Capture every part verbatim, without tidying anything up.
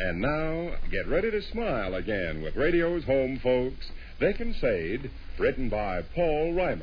And now, get ready to smile again with radio's home folks, Vic and Sade, written by Paul Reimer.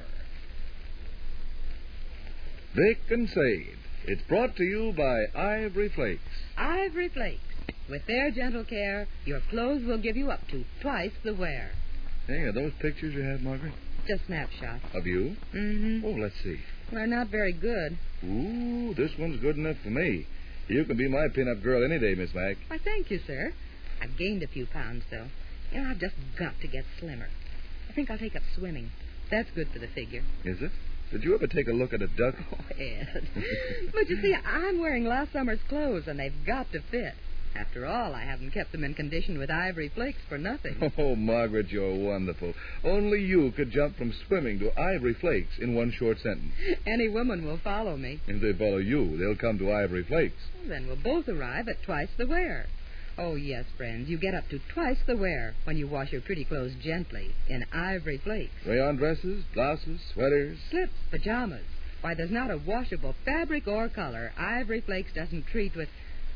Vic and Sade. It's brought to you by Ivory Flakes. Ivory Flakes. With their gentle care, your clothes will give you up to twice the wear. Hey, are those pictures you have, Margaret? Just snapshots. Of you? Mm-hmm. Oh, let's see. They're not very good. Ooh, this one's good enough for me. You can be my pin-up girl any day, Miss Mac. Why, thank you, sir. I've gained a few pounds, though. You know, I've just got to get slimmer. I think I'll take up swimming. That's good for the figure. Is it? Did you ever take a look at a duck? Oh, Ed. But you see, I'm wearing last summer's clothes, and they've got to fit. After all, I haven't kept them in condition with Ivory Flakes for nothing. Oh, Margaret, you're wonderful. Only you could jump from swimming to Ivory Flakes in one short sentence. Any woman will follow me. If they follow you, they'll come to Ivory Flakes. Then we'll both arrive at twice the wear. Oh, yes, friends, you get up to twice the wear when you wash your pretty clothes gently in Ivory Flakes. Rayon dresses, blouses, sweaters. Slips, pajamas. Why, there's not a washable fabric or color Ivory Flakes doesn't treat with,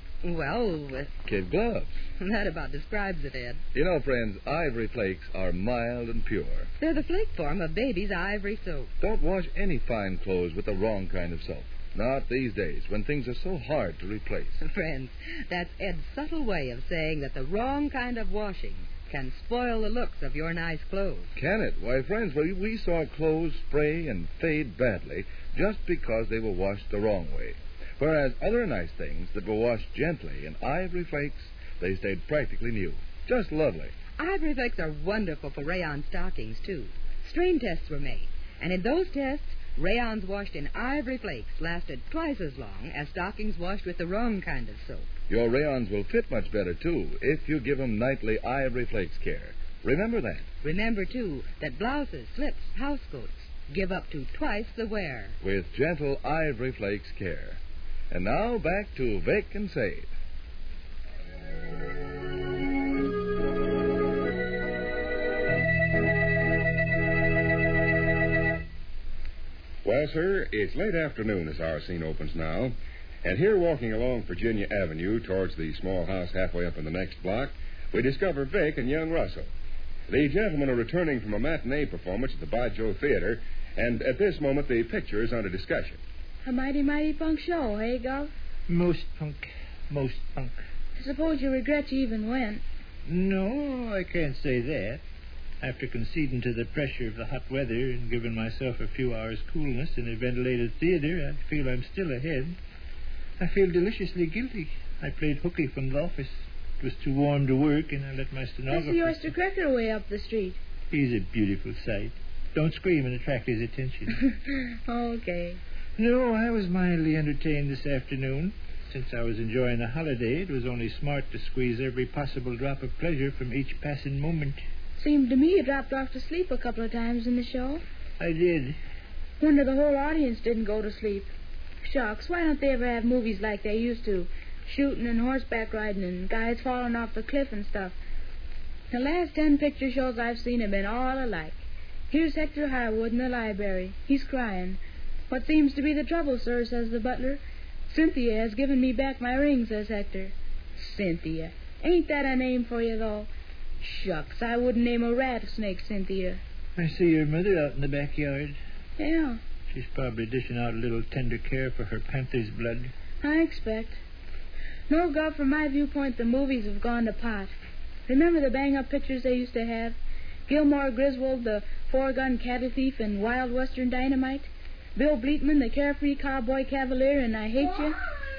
well, with... Kid gloves. That about describes it, Ed. You know, friends, Ivory Flakes are mild and pure. They're the flake form of baby's ivory soap. Don't wash any fine clothes with the wrong kind of soap. Not these days, when things are so hard to replace. Friends, that's Ed's subtle way of saying that the wrong kind of washing can spoil the looks of your nice clothes. Can it? Why, friends, we, we saw clothes fray and fade badly just because they were washed the wrong way. Whereas other nice things that were washed gently in Ivory Flakes, they stayed practically new. Just lovely. Ivory Flakes are wonderful for rayon stockings, too. Strain tests were made, and in those tests, rayons washed in Ivory Flakes lasted twice as long as stockings washed with the wrong kind of soap. Your rayons will fit much better, too, if you give them nightly Ivory Flakes care. Remember that. Remember, too, that blouses, slips, housecoats give up to twice the wear. With gentle Ivory Flakes care. And now back to Vic and Sade. Well, sir, it's late afternoon as our scene opens now. And here, walking along Virginia Avenue towards the small house halfway up in the next block, we discover Vic and young Russell. The gentlemen are returning from a matinee performance at the Bajau Theater, and at this moment the picture is under discussion. A mighty, mighty punk show, eh, Gov? Most punk. Most punk. I suppose you regret you even went. No, I can't say that. After conceding to the pressure of the hot weather and giving myself a few hours' coolness in a ventilated theater, I feel I'm still ahead. I feel deliciously guilty. I played hooky from the office. It was too warm to work, and I let my stenographer... I see Oyster Cracker way up the street. He's a beautiful sight. Don't scream and attract his attention. Okay. No, I was mildly entertained this afternoon. Since I was enjoying the holiday, it was only smart to squeeze every possible drop of pleasure from each passing moment. Seemed to me you dropped off to sleep a couple of times in the show. I did. Wonder the whole audience didn't go to sleep. Shucks, why don't they ever have movies like they used to? Shooting and horseback riding and guys falling off the cliff and stuff. The last ten picture shows I've seen have been all alike. Here's Hector Harwood in the library. He's crying. What seems to be the trouble, sir, says the butler. Cynthia has given me back my ring, says Hector. Cynthia. Ain't that a name for you, though? Shucks, I wouldn't name a rattlesnake Cynthia. I see your mother out in the backyard. Yeah. She's probably dishing out a little tender care for her panther's blood. I expect. No, Gov, from my viewpoint, the movies have gone to pot. Remember the bang-up pictures they used to have? Gilmore Griswold, the four-gun cattle thief, and Wild Western Dynamite? Bill Bleetman, the carefree cowboy cavalier, and I Hate You?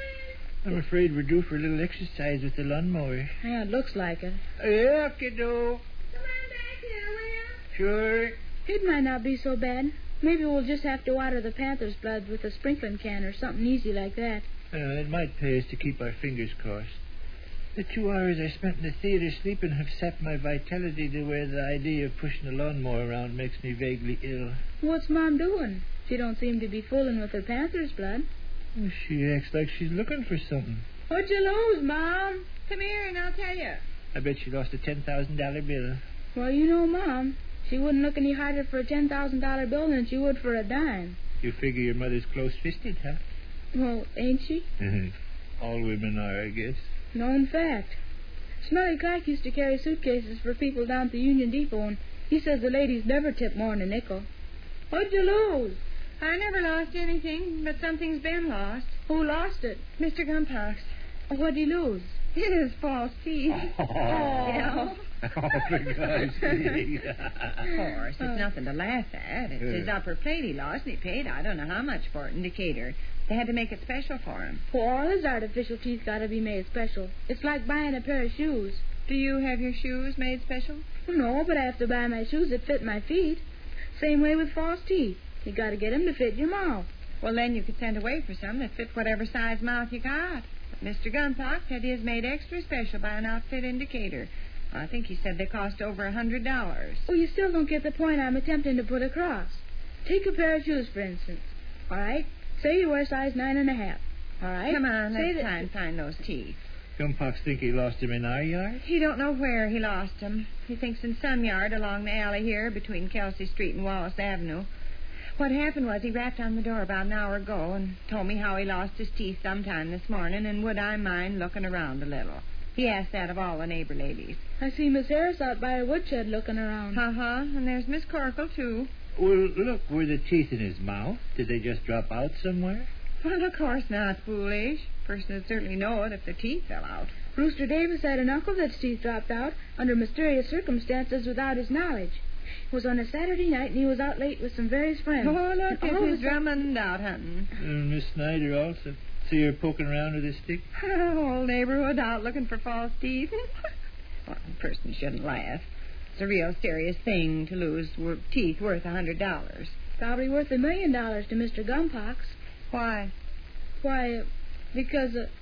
I'm afraid we're due for a little exercise with the lawnmower. Yeah, it looks like it. Yeah, kiddo. Come on back here, will you? Sure. It might not be so bad. Maybe we'll just have to water the panther's blood with a sprinkling can or something easy like that. Uh, it might pay us to keep our fingers crossed. The two hours I spent in the theater sleeping have sapped my vitality to where the idea of pushing the lawnmower around makes me vaguely ill. What's Mom doing? She don't seem to be fooling with her panther's blood. She acts like she's looking for something. What'd you lose, Mom? Come here and I'll tell you. I bet she lost a ten thousand dollars bill. Well, you know, Mom, she wouldn't look any harder for a ten thousand dollars bill than she would for a dime. You figure your mother's close-fisted, huh? Well, ain't she? All women are, I guess. Known fact. Smelly Clark used to carry suitcases for people down at the Union Depot, and he says the ladies never tip more'n a nickel. What'd you lose? I never lost anything, but something's been lost. Who lost it? Mister Gumpox. What'd he lose? His false teeth. Oh, Yeah. oh for God's sake. Of course, it's nothing to laugh at. It's his upper plate he lost, and he paid I don't know how much for it in Decatur. They had to make it special for him. Well, all his artificial teeth got to be made special. It's like buying a pair of shoes. Do you have your shoes made special? No, but I have to buy my shoes that fit my feet. Same way with false teeth. You got to get 'em to fit your mouth. Well, then you could send away for some that fit whatever size mouth you got. But Mister Gunpox had his made extra special by an outfit in Decatur. I think he said they cost over a hundred dollars. Well, you still don't get the point I'm attempting to put across. Take a pair of shoes, for instance. All right? Say you wear size nine and a half. All right? Come on, Say let's that- try and find those teeth. Gumpox think he lost him in our yard? He don't know where he lost them. He thinks in some yard along the alley here between Kelsey Street and Wallace Avenue. What happened was he rapped on the door about an hour ago and told me how he lost his teeth sometime this morning and would I mind looking around a little. He asked that of all the neighbor ladies. I see Miss Harris out by her woodshed looking around. Uh-huh, and there's Miss Corkle, too. Well, look, were the teeth in his mouth? Did they just drop out somewhere? Well, of course not, foolish. Person would certainly know it if the teeth fell out. Brewster Davis had an uncle that's teeth dropped out under mysterious circumstances without his knowledge. It was on a Saturday night, and he was out late with some various friends. Oh, look, And all it's of Miss a sudden- Drummond out hunting. And Miss Snyder also. See her poking around with his stick? Whole neighborhood out looking for false teeth. Well, a person shouldn't laugh. It's a real serious thing to lose wor- teeth worth a hundred dollars. Probably worth a million dollars to Mister Gumpox. Why? Why, uh, because, uh,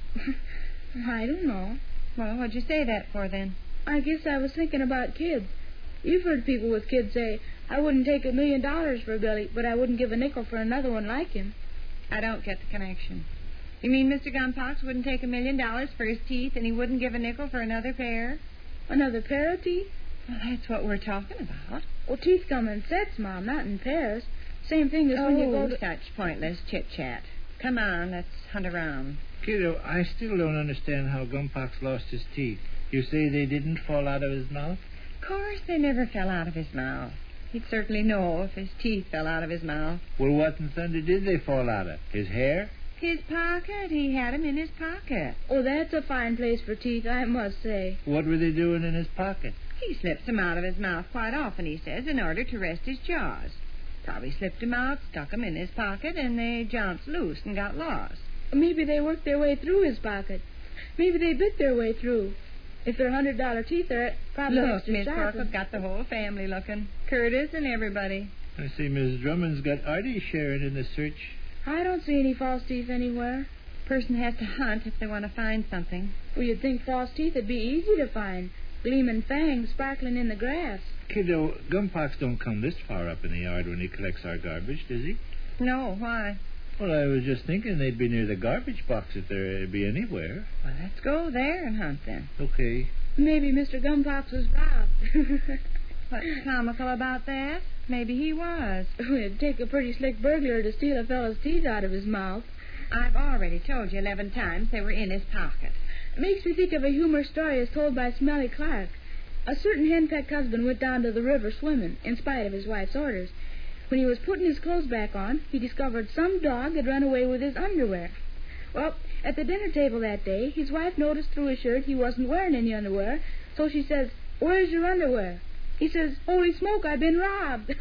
I don't know. Well, what'd you say that for, then? I guess I was thinking about kids. You've heard people with kids say, I wouldn't take a million dollars for Billy, but I wouldn't give a nickel for another one like him. I don't get the connection. You mean Mister Gunpox wouldn't take a million dollars for his teeth and he wouldn't give a nickel for another pair? Another pair of teeth? Well, that's what we're talking about. Well, teeth come in sets, Mom, not in pairs. Same thing as when you go Oh, to... such pointless chit-chat. Come on, let's hunt around. Kiddo, I still don't understand how Gumpox lost his teeth. You say they didn't fall out of his mouth? Of course, they never fell out of his mouth. He'd certainly know if his teeth fell out of his mouth. Well, what in thunder did they fall out of? His hair? His pocket. He had 'em in his pocket. Oh, that's a fine place for teeth, I must say. What were they doing in his pocket? He slips 'em out of his mouth quite often, he says, in order to rest his jaws. Probably slipped 'em out, stuck 'em in his pocket, and they jounced loose and got lost. Maybe they worked their way through his pocket. Maybe they bit their way through. If they're hundred dollar teeth, they're probably Look, extra Miss sharp. Corkle's got the whole family looking. Curtis and everybody. I see Miss Drummond's got Artie sharing in the search. I don't see any false teeth anywhere. Person has to hunt if they want to find something. Well, you'd think false teeth would be easy to find. Gleaming fangs sparkling in the grass. Kiddo, Gumpox don't come this far up in the yard when he collects our garbage, does he? No, why? Well, I was just thinking they'd be near the garbage box if they'd be anywhere. Well, let's go there and hunt then. Okay. Maybe Mister Gumpox was robbed. What's comical about that? Maybe he was. It'd take a pretty slick burglar to steal a fellow's teeth out of his mouth. I've already told you eleven times they were in his pocket. It makes me think of a humor story as told by Smelly Clark. A certain henpecked husband went down to the river swimming, in spite of his wife's orders. When he was putting his clothes back on, he discovered some dog had run away with his underwear. Well, at the dinner table that day, his wife noticed through his shirt he wasn't wearing any underwear, so she says, "Where's your underwear?" He says, "Holy smoke, I've been robbed."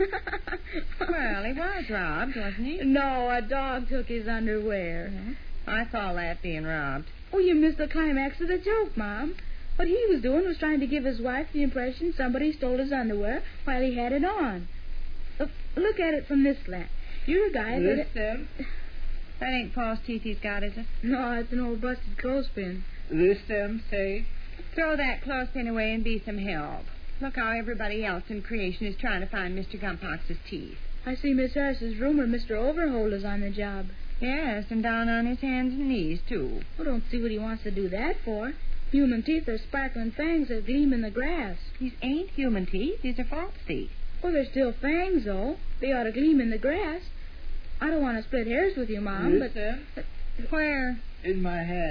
Well, he was robbed, wasn't he? No, a dog took his underwear. I call that being robbed. Oh, you missed the climax of the joke, Mom. What he was doing was trying to give his wife the impression somebody stole his underwear while he had it on. Look, look at it from this slant. You're a guy that... This, um, that ain't false teeth he's got, is it? No, it's an old busted clothespin. This, um, say? Throw that clothespin away and be some help. Look how everybody else in creation is trying to find Mister Gumpox's teeth. I see Miss Harris's rumor Mister Overholt is on the job. Yes, and down on his hands and knees, too. I don't see what he wants to do that for. Human teeth are sparkling fangs that gleam in the grass. These ain't human teeth. These are false teeth. Well, they're still fangs, though. They ought to gleam in the grass. I don't want to split hairs with you, Mom, This, but... um, Where? in my hand.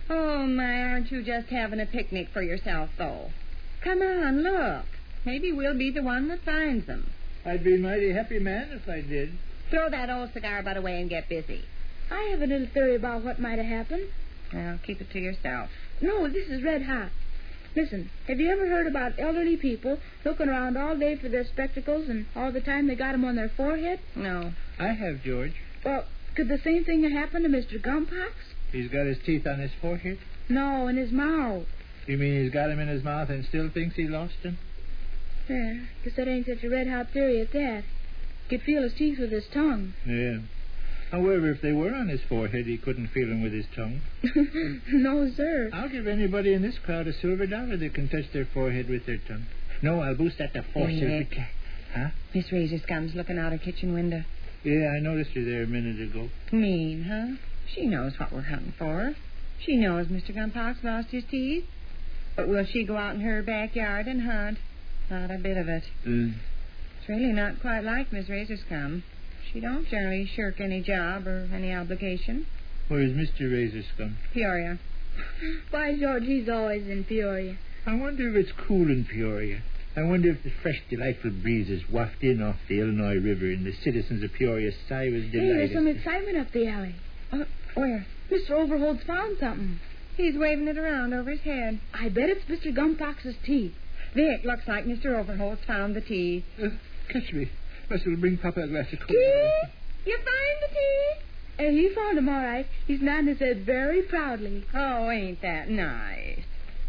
Oh, my, aren't you just having a picnic for yourself, though? Come on, look. Maybe we'll be the one that finds them. I'd be a mighty happy man if I did. Throw that old cigar butt away and get busy. I have a little theory about what might have happened. Well, keep it to yourself. No, this is red hot. Listen, have you ever heard about elderly people looking around all day for their spectacles and all the time they got 'em on their forehead? No. I have, George. Well, could the same thing have happened to Mister Gumpox? He's got his teeth on his forehead? No, in his mouth. You mean he's got 'em in his mouth and still thinks he lost 'em? Yeah, guess that ain't such a red-hot theory at that. Could feel his teeth with his tongue. Yeah. However, if they were on his forehead, he couldn't feel them with his tongue. No, sir. I'll give anybody in this crowd a silver dollar that can touch their forehead with their tongue. No, I'll boost that to four Hey, silver. Nick. Huh? Miss Razor Scum's looking out her kitchen window. Yeah, I noticed her there a minute ago. Mean, huh? She knows what we're hunting for. She knows Mister Gumpox lost his teeth. But will she go out in her backyard and hunt? Not a bit of it. Mm. It's really not quite like Miss Razor Scum. She don't generally shirk any job or any obligation. Where's Mister Razor Scum? Peoria. Why, George, he's always in Peoria. I wonder if it's cool in Peoria. I wonder if the fresh, delightful breezes waft in off the Illinois River and the citizens of Peoria sigh with Hey, delight. there's some excitement up the alley. Uh, where? Mister Overholt's found something. He's waving it around over his head. I bet it's Mister Gumpox's teeth. Vic, looks like Mister Overholt's found the tea. Uh, catch me. Russell, bring Papa a glass of cold Tea? water. You find the tea? And he found him all right. He's nodding his head very proudly. Oh, ain't that nice?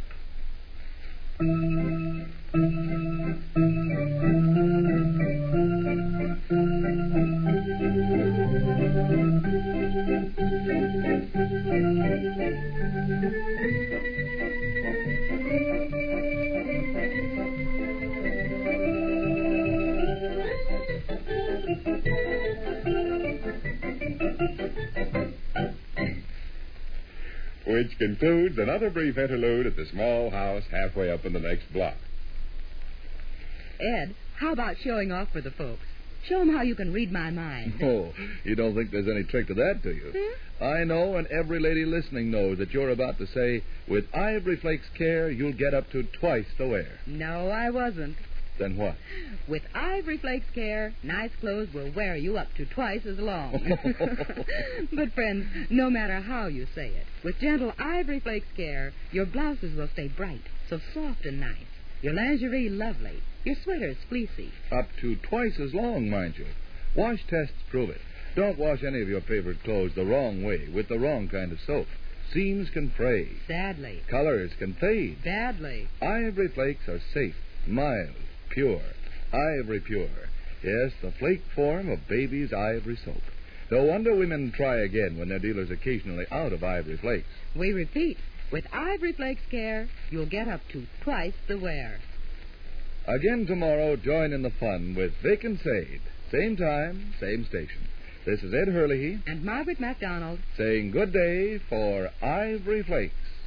Which concludes another brief interlude at the small house halfway up in the next block. Ed, how about showing off for the folks? Show 'em how you can read my mind. Oh, you don't think there's any trick to that, do you? Hmm? I know, and every lady listening knows that you're about to say, with Ivory Flakes care, you'll get up to twice the wear. No, I wasn't. Then what? With Ivory Flakes care, nice clothes will wear you up to twice as long. But, friends, no matter how you say it, with gentle Ivory Flakes care, your blouses will stay bright, so soft and nice. Your lingerie lovely. Your sweaters fleecy. Up to twice as long, mind you. Wash tests prove it. Don't wash any of your favorite clothes the wrong way with the wrong kind of soap. Seams can fray. Sadly. Colors can fade. Badly. Ivory Flakes are safe, mild, pure. Ivory Pure. Yes, the flake form of baby's ivory soap. No wonder women try again when their dealer's occasionally out of Ivory Flakes. We repeat, with Ivory Flakes care, you'll get up to twice the wear. Again tomorrow, join in the fun with Vic and Sade. Same time, same station. This is Ed Hurley And Margaret MacDonald. saying good day for Ivory Flakes.